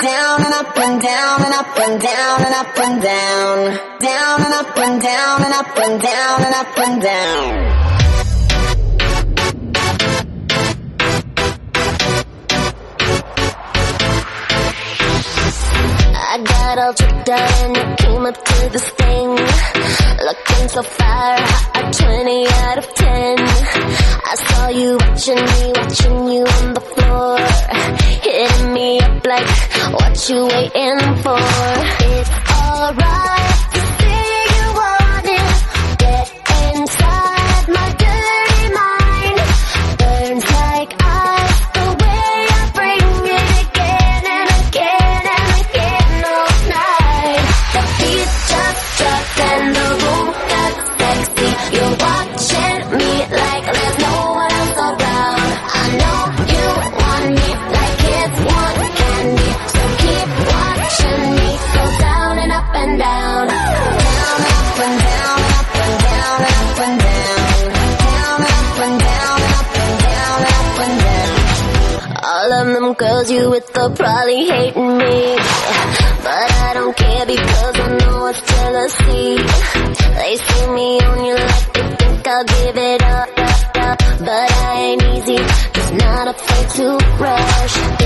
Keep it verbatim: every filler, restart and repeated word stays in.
down and up and down and up and down and up and down. Down and up and down and up and down and up and down. I got all tricked out and you came up to this thing, looking so fire hot, twenty out of ten. I saw you watching me, watching you on the floor, hitting me up like, what you waiting for? It's alright to say you want it, get inside my dirty mind, burns like ice, the way I bring it again and again and again all night. The beat just dropped and the room got sexy, you're watching me like there's no one else around. I know you want me like it's one candy, so keep watching me go down and up and down. Down and up and down and up and down and up and down. Down and up and down and up and down and up and down. All of them girls you with are probably hating me, but I don't care because I know it's jealousy. They see me on you like they think I'll give it up, up, up. But I ain't easy, just not afraid to rush.